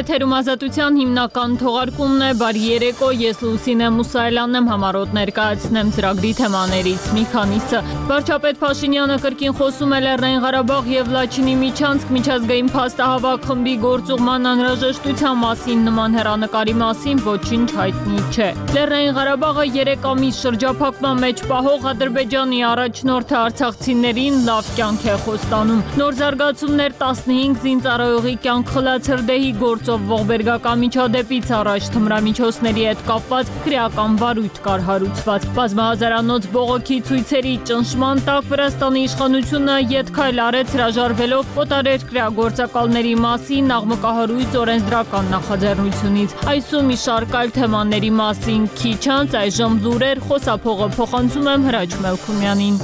Եթերում ազատության հիմնական թողարկումն է, բարի երեկո, ես Լուսինե Մուսայելյանն եմ, համառոտ ներկայացնեմ ծրագրի թեմաներից մի քանիսը։ Վարչապետ Փաշինյանը կրկին խոսում է Լեռնային Ղարաբաղ եւ Լաչինի միջանցք միջազգային փաստահավաք խմբի գործուղման անհրաժեշտության մասին, նման հեռանկարի մասին ոչինչ հայտնի չէ։ Լեռնային Ղարաբաղը 3 ամիս շրջափակման մեջ պահող Ադրբեջանի առաջնորդը արցախցիներին լավ կյանք է խոստանում։ Նոր զարգացումներ 15 զինծառայողի կյանք խլած հրդեհի գործով ողբերգական միջադեպից առաջ թմրամիջոցների հետ կապված քրեական բարույթ կար հարուցված։ Բազմահազարանոց բողոքի ցույցերի ճնշման տակ Վրաստանի իշխանությունը ետքայլ արեց հրաժարվելով օտարերկրյա գործակալների մասին աղմկահարույց օրենսդրական նախաձեռնությունից։ Այսօր մի շարք այլ թեմաների մասին քիչ անց այժմ լուրեր, խոսափողը փոխանցում եմ Հրաչ Մելքումյանին։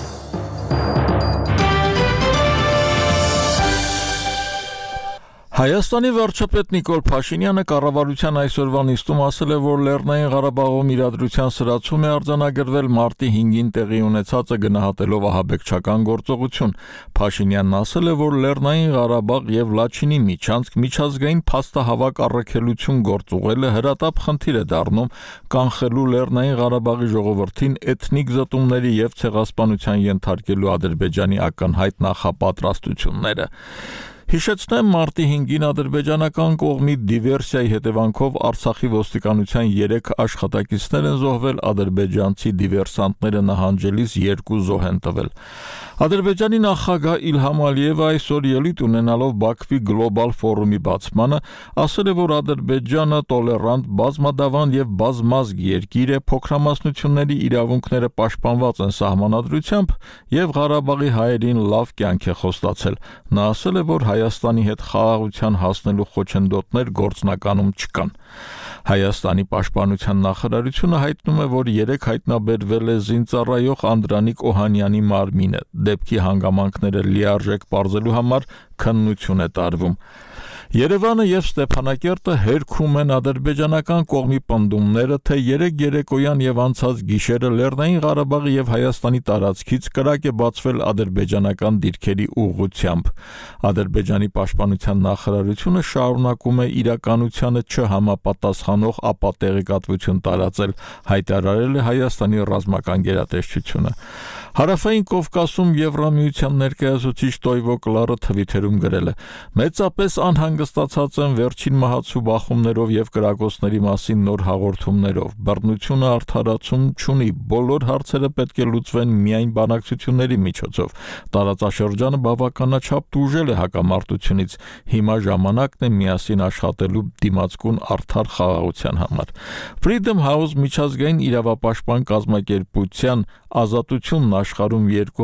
Հայաստանի վարչապետ Նիկոլ Փաշինյանը կառավարության այսօրվա նիստում ասել է, որ Լեռնային Ղարաբաղում իրադրության սրացում է արձանագրվել մարտի 5-ին տեղի ունեցածը գնահատելով ահաբեկչական գործողություն։ Փաշինյանն ասել է, որ Լեռնային Ղարաբաղ եւ Լաչինի միջանցք միջազգային փաստահավաք առաքելություն գործուղելը հրատապ խնդիր է դառնում կանխելու Լեռնային Ղարաբաղի ժողովրդին էթնիկ զտումների եւ ցեղասպանության ենթարկելու Ադրբեջանի ակնհայտ նախապատրաստությունները։ Հիշեցնեմ, մարտի 5-ին ադրբեջանական կողմի դիվերսիայի հետևանքով Արցախի ոստիկանության 3 աշխատակիցներ են զոհվել, ադրբեջանցի դիվերսանտները նահանջելիս 2 զոհ են տվել։ Ադրբեջանի նախագահ Իլհամ Ալիևը այսօր ելույթ ունենալով Բաքվի գլոբալ ֆորումի բացմանը ասել է, որ Ադրբեջանը տոլերանտ, բազմադավան եւ բազմազգ երկիր է, փոքրամասնությունների իրավունքները պաշտպանված են սահմանադրությամբ եւ Ղարաբաղի հայերին լավ կյանք է խոստացել։ Նա ասել է, որ Հայաստանի հետ խաղաղության հասնելու խոչընդոտներ գործնականում չկան։ Հայաստանի պաշտպանության նախարարությունը հայտնում է, որ 3 հայտնաբերվել է զինծառայող Անդրանիկ Օհանյանի մարմինը։ Դեպքի հանգամանքները լիարժեք պարզելու համար քննություն է տարվում։ Երևանը եւ Ստեփանակերտը հերքում են ադրբեջանական կողմի պնդումները, թե 3 երեկոյան եւ անցած գիշերը Լեռնային Ղարաբաղի եւ Հայաստանի տարածքից կրակ է բացվել ադրբեջանական դիրքերի ուղղությամբ։ Ադրբեջանի պաշտպանության նախարարությունը շարունակում է իրականությանը չհամապատասխանող ապատեղեկատվություն տարածել, հայտարարել է Հայաստանի ռազմական գերատեսչությունը։ Հարավային Կովկասում Եվրամիության ներկայացուցիչ Տոյվո Կլարը թվիթերում գրել է. «Մեծապես անհանգստացած եմ վերջին մահացու բախումներով եւ կրակոցների մասին նոր հաղորդումներով։ Բռնությունը արդարացում չունի, բոլոր հարցերը պետք է լուծվեն միայն բանակցությունների միջոցով։ Տարածաշրջանը բավականաչափ տուժել է հակամարտությունից։ Հիմա ժամանակն է միասին աշխատելու դիմացկուն արդար խաղաղության համար»։ Freedom House միջազգային իրավապաշտպան կազմակերպության ազատությունն աշխարհում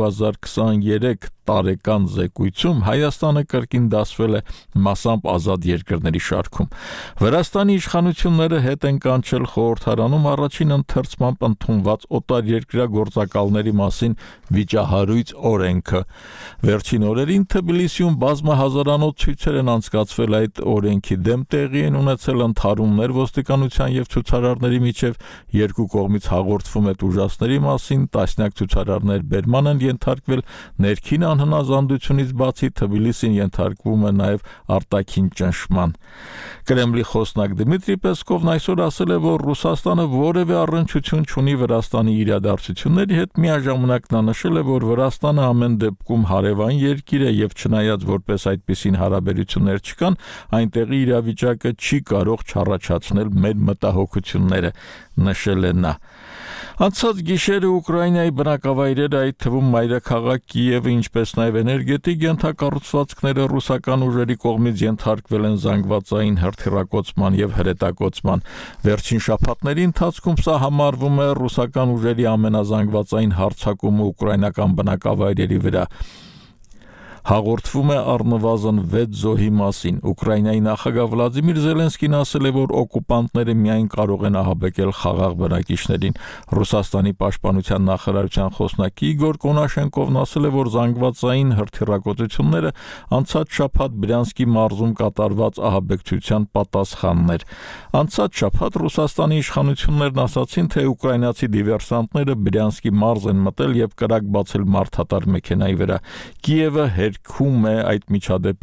2023 տարեկան զեկույցում Հայաստանը կրկին դասվել է մասամբ ազատ երկրների շարքում։ Վրաստանի իշխանությունները հետ են կանչել խորհրդարանում առաջին ընթերցմամբ ընդունված օտարերկրյա գործակալների մասին վիճահարույց օրենքը։ Վերջին օրերին Թբիլիսիում բազմահազարանոց ցույցեր են անցկացվել այդ օրենքի դեմ, տեղի են ունեցել ընդհարումներ ոստիկանության եւ ցուցարարների միջև, երկու կողմից հաղորդվում է տուժածների մասին, տասնյակ ցուցարարներ բերման են ենթարկվել, ներքին անհնազանդությունից բացի Թբիլիսին ենթարկվում է նաև արտաքին ճնշման։ Կրեմլի խոսնակ Դմիտրի Պեսկովն այսօր ասել է, որ Ռուսաստանը որևէ առնչություն չունի Վրաստանի իրադարձությունների հետ, միաժամանակ նա նշել է, որ Վրաստանը ամեն դեպքում հարևան երկիր է եւ չնայած որպես այդպիսին հարաբերություններ չկան, այնտեղի իրավիճակը չի կարող չառաջացնել մեր մտահոգությունները, նշել է նա։ Անցած գիշերը Ուկրաինայի բնակավայրերը, այդ թվում մայրաքաղաք Կիևը, ինչպես նաև էներգետիկ ենթակառուցվածքները ռուսական ուժերի կողմից ենթարկվել են զանգվածային հրթիռակոծման եւ հրետակոծման։ Վերջին շաբաթների ընթացքում սա համարվում է ռուսական ուժերի ամենազանգվածային հարձակումը ուկրաինական բնակավայրերի վրա։ Հաղորդվում է առնվազն 6 զոհի մասին։ Ուկրաինայի նախագահ Վլադիմիր Զելենսկին ասել է, որ օկուպանտները միայն կարող են ահաբեկել խաղաղ բնակիչներին։ Ռուսաստանի պաշտպանության նախարարության խոսնակ Իգոր Կոնաշենկովն ասել է, որ զանգվածային հրթիռակոծությունները անցած շաբաթ Բրյանսկի մարզում կատարված ահաբեկչության պատասխանն էր։ Անցած շաբաթ Ռուսաստանի իշխանություններն ասացին, թե ուկրաինացի դիվերսանտները Բրյանսկի մարզ են մտել եւ կրակ բացել մարդատար մեքենայի վրա։ Կիևը հերքում է այդ միջադեպի